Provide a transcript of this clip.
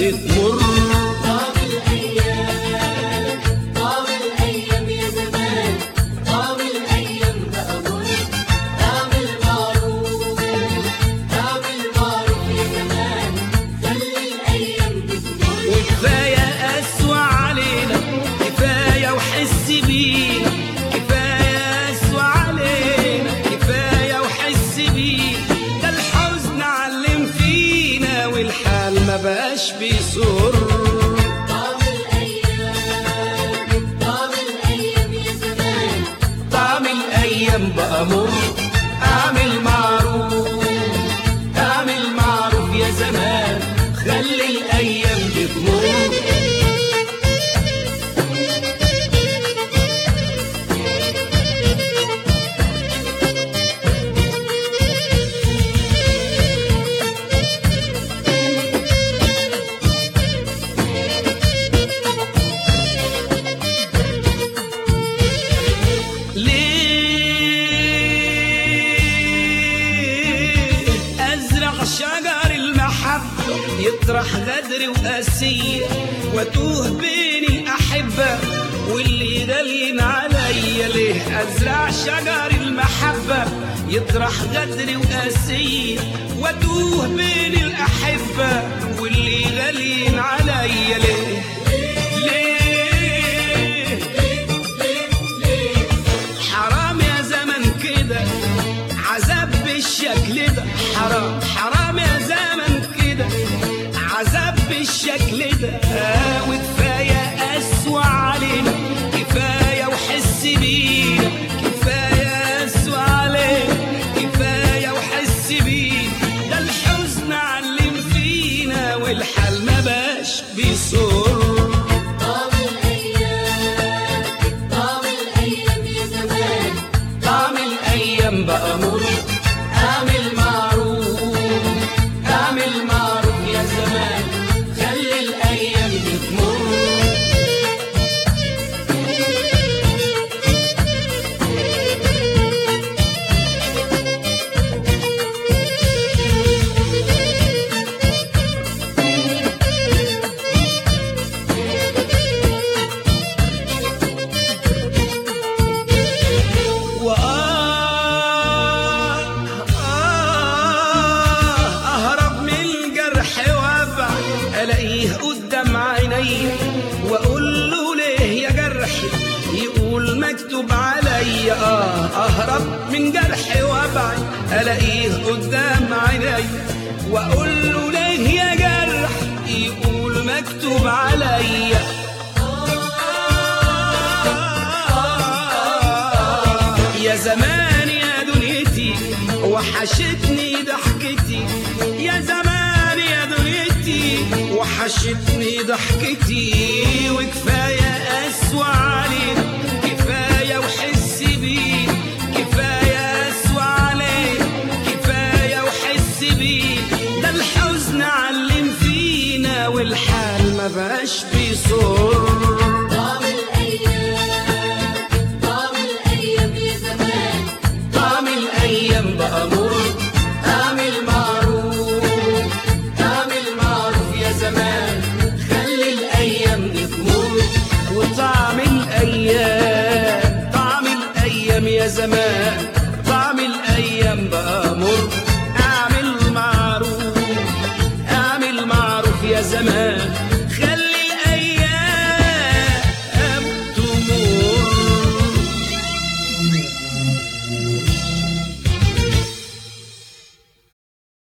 بتمر. طاب الأيام، طاب الأيام يا زمان، طاب الأيام بقى مر. طاب المعروف، طاب المعروف يا زمان، خلي الأيام بتمر. وكفاية قسوة علينا، كفاية وحس بينا، كفاية قسوة علينا، كفاية وحس بينا. ده الحزن علم فينا والحال ما بقاش بيسر. طاب الأيام، طاب الأيام يا زمان، طعم الأيام بقى مر. اعمل معروف، اعمل معروف يا زمان، خلي الأيام بتمر. أزرع شجر المحبة يطرح غدر وقاسية، واتوه بين الأحبة واللي غاليين عليا. ليه أزرع شجر المحبة يطرح غدر وقاسية، واتوه بين الأحبة واللي غاليين عليا. ليه ليه حرام يا زمن كده، عذاب بالشكل ده. حرام حرام يا زمن كده، عذاب بالشكل ده. وكفاية قسوة علينا، كفاية وحس بينا، كفاية قسوة علينا، كفاية وحس بينا. ده الحزن علم فينا والحال ما بقاش بيسر. طاب الأيام، طاب الأيام يا زمان، طعم الأيام بقى مر. اعمل معروف، اعمل معروف يا زمان، خلي الأيام بتمر. أهرب من الجرح وابعد، ألاقيه قدام عيني وأقول له ليه يا جرحي، يقول مكتوب عليا. أهرب من جرح وابعد، ألاقيه قدام عيني وأقول له ليه يا جرح، يقول مكتوب عليا. يا زمان يا دنيتي وحشتني ضحكتي، يا زمان يا دنيتي وحشتني ضحكتي. وكفاية قسوة علينا، كفاية وحس بينا، كفاية قسوة علينا، كفاية وحس بينا. ده الحزن علم فينا والحال ما بقاش بيسر. طاب الأيام، طاب الأيام يا زمان، طعم الأيام بقى مر. اعمل معروف، اعمل معروف يا زمان، خلي الأيام بتمر. وطعم الأيام، طعم الأيام يا زمان، طعم الأيام بقى مر. اعمل معروف، اعمل معروف يا زمان،